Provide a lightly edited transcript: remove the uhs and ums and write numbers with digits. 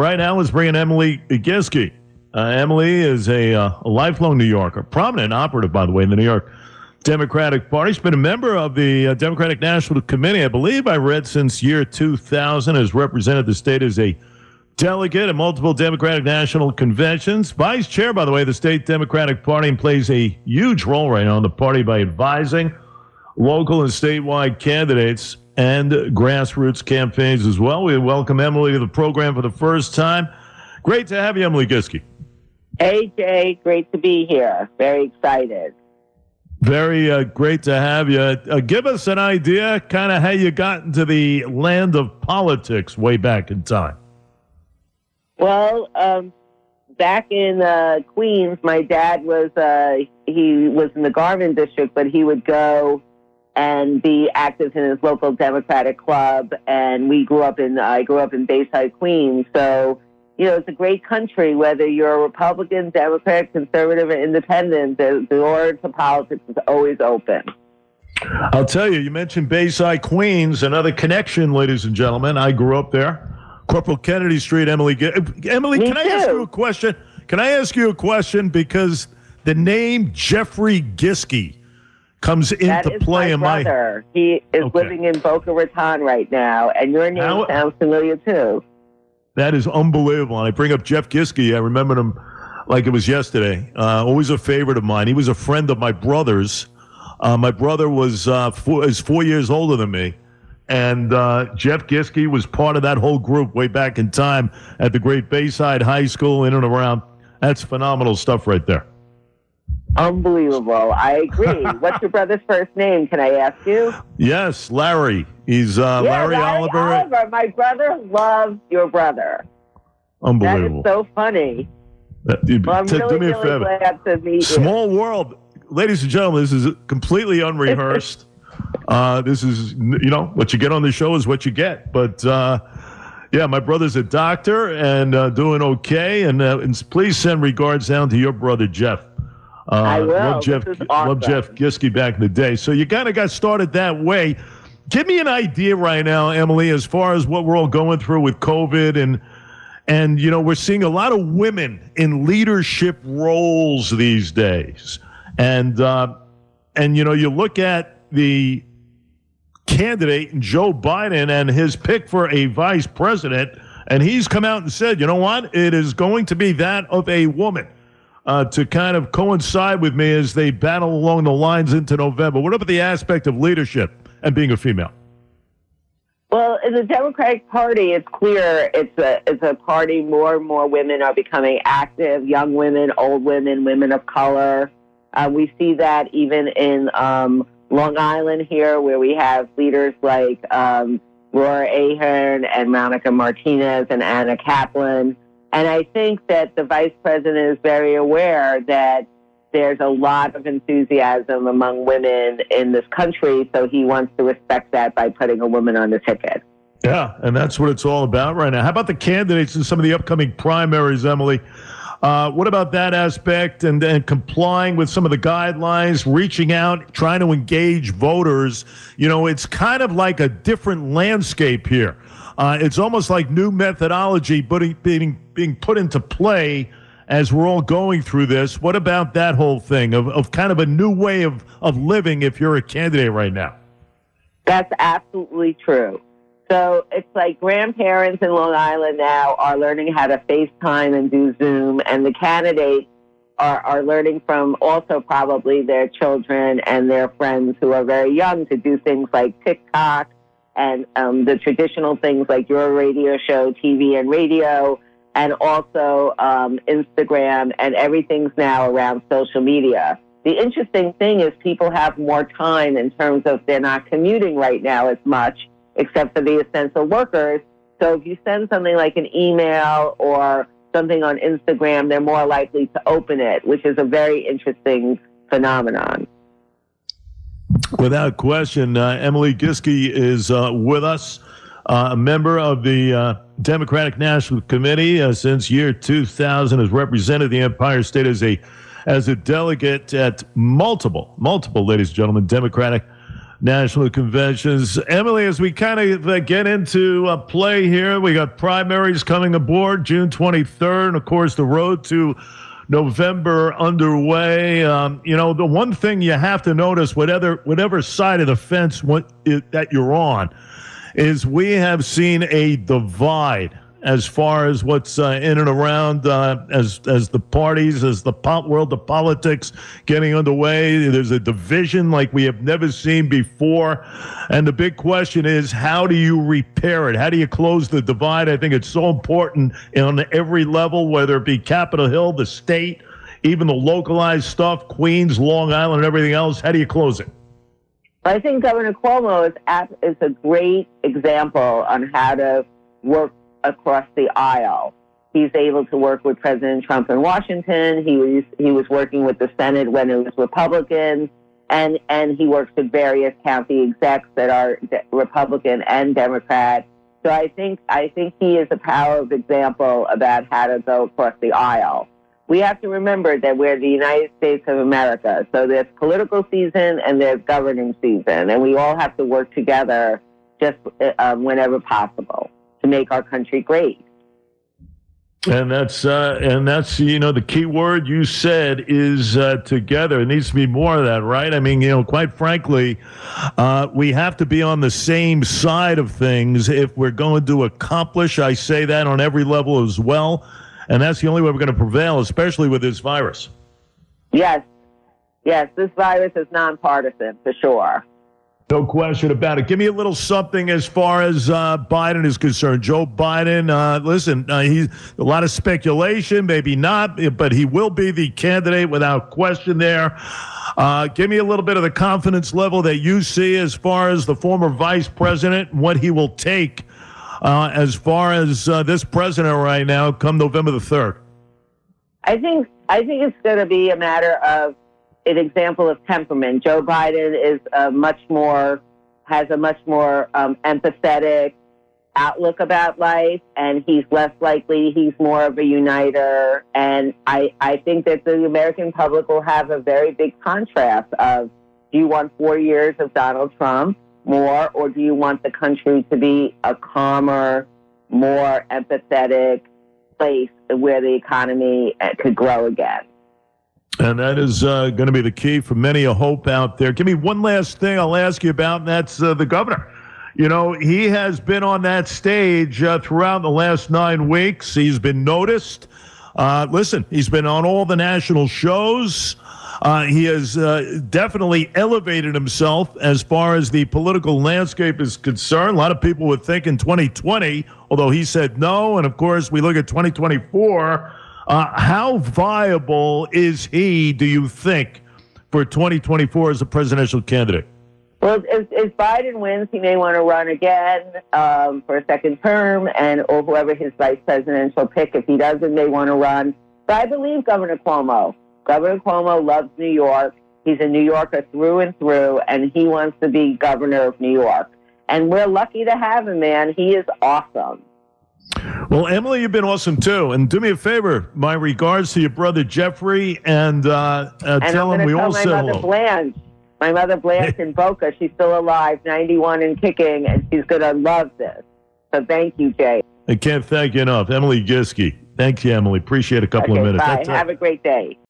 right now, let's bring in Emily Giske. Emily is a lifelong New Yorker, prominent operative, by the way, in the New York Democratic Party. She's been a member of the Democratic National Committee, I believe I read, since year 2000, has represented the state as a delegate at multiple Democratic National Conventions. Vice chair, by the way, of the state Democratic Party, and plays a huge role right now in the party by advising local and statewide candidates and grassroots campaigns as well. We welcome Emily to the program for the first time. Great to have you, Emily Giske. Hey, Jay. Great to be here. Very excited. Very great to have you. Give us an idea kind of how you got into the land of politics way back in time. Well, back in Queens, my dad was, he was in the Garvin district, but he would go and be active in his local Democratic club. And I grew up in Bayside, Queens. So, you know, it's a great country, whether you're a Republican, Democrat, conservative, or independent, the door to politics is always open. I'll tell you, you mentioned Bayside, Queens, another connection, ladies and gentlemen. I grew up there. Corporal Kennedy Street, Emily. Emily, Me can I ask you a question? Can I ask you a question? Because the name Jeffrey Giske comes into play in my brother. He is living in Boca Raton right now, and your name sounds familiar too. That is unbelievable. And I bring up Jeff Giske. I remember him like it was yesterday. Always a favorite of mine. He was a friend of my brother's. My brother was 4 years older than me. And Jeff Giske was part of that whole group way back in time at the great Bayside High School, in and around. That's phenomenal stuff right there. Unbelievable. I agree. What's your brother's first name? Can I ask you? Yes, Larry. He's Larry Oliver. My brother loves your brother. Unbelievable. That is so funny. Well, I'm really glad to meet you. Small world. Ladies and gentlemen, this is completely unrehearsed. This is, you know, what you get on the show is what you get. But, yeah, my brother's a doctor and doing okay. And please send regards down to your brother, Jeff. I will. Love Jeff Giske back in the day. So you kind of got started that way. Give me an idea right now, Emily, as far as what we're all going through with COVID. And you know, we're seeing a lot of women in leadership roles these days. And you know, you look at the candidate, Joe Biden, and his pick for a vice president, and he's come out and said, you know what, it is going to be that of a woman to kind of coincide with me as they battle along the lines into November. What about the aspect of leadership and being a female? Well, in the Democratic Party, it's clear it's a party more and more women are becoming active, young women, old women, women of color. We see that even in Long Island here, where we have leaders like Roar Ahern and Monica Martinez and Anna Kaplan. And I think that the vice president is very aware that there's a lot of enthusiasm among women in this country, so he wants to respect that by putting a woman on the ticket. Yeah, and that's what it's all about right now. How about the candidates in some of the upcoming primaries, Emily? What about that aspect and complying with some of the guidelines, reaching out, trying to engage voters? You know, it's kind of like a different landscape here. It's almost like new methodology being put into play as we're all going through this. What about that whole thing of kind of a new way of living if you're a candidate right now? That's absolutely true. So it's like grandparents in Long Island now are learning how to FaceTime and do Zoom, and the candidates are learning from also probably their children and their friends who are very young to do things like TikTok and the traditional things like your radio show, TV and radio, and also Instagram, and everything's now around social media. The interesting thing is people have more time in terms of they're not commuting right now as much, except for the essential workers. So if you send something like an email or something on Instagram, they're more likely to open it, which is a very interesting phenomenon. Without question, Emily Giske is with us, a member of the Democratic National Committee since year 2000, has represented the Empire State as a delegate at multiple, ladies and gentlemen, Democratic national conventions. Emily, as we kind of get into play here, we got primaries coming aboard June 23rd, and of course the road to November underway. The one thing you have to notice, whatever side of the fence that you're on, is we have seen a divide as far as what's in and around as the parties, as the world of politics getting underway. There's a division like we have never seen before. And the big question is, how do you repair it? How do you close the divide? I think it's so important on every level, whether it be Capitol Hill, the state, even the localized stuff, Queens, Long Island, and everything else. How do you close it? I think Governor Cuomo is a great example on how to work across the aisle. He's able to work with President Trump in Washington. He was working with the Senate when it was Republican, and he works with various county execs that are Republican and Democrat. So I think he is a powerful example about how to go across the aisle. We have to remember that we're the United States of America. So there's political season and there's governing season, and we all have to work together just whenever possible to make our country great. And that's the key word you said is together. It needs to be more of that, right? I mean, quite frankly, we have to be on the same side of things if we're going to accomplish. I say that on every level as well, and that's the only way we're going to prevail, especially with this virus. Yes, this virus is nonpartisan for sure. No question about it. Give me a little something as far as Biden is concerned. Joe Biden, listen, he's a lot of speculation, maybe not, but he will be the candidate without question there. Give me a little bit of the confidence level that you see as far as the former vice president and what he will take as far as this president right now come November the 3rd. I think it's going to be a matter of an example of temperament. Joe Biden is has a much more empathetic outlook about life, and he's less likely. He's more of a uniter, and I think that the American public will have a very big contrast of, do you want 4 years of Donald Trump more, or do you want the country to be a calmer, more empathetic place where the economy could grow again? And that is going to be the key for many a hope out there. Give me one last thing I'll ask you about, and that's the governor. He has been on that stage throughout the last 9 weeks. He's been noticed. Listen, he's been on all the national shows. He has definitely elevated himself as far as the political landscape is concerned. A lot of people would think in 2020, although he said no. And, of course, we look at 2024. How viable is he, do you think, for 2024 as a presidential candidate? Well, if Biden wins, he may want to run again for a second term, or whoever his vice presidential pick. If he doesn't, they want to run. But I believe Governor Cuomo. Governor Cuomo loves New York. He's a New Yorker through and through, and he wants to be governor of New York. And we're lucky to have him, man. He is awesome. Well, Emily, you've been awesome, too. And do me a favor, my regards to your brother, Jeffrey, and tell him we all said hello. My mother Blanche in Boca, she's still alive, 91 and kicking, and she's going to love this. So thank you, Jay. I can't thank you enough. Emily Giske. Thank you, Emily. Appreciate a couple of minutes. Bye. Have a great day.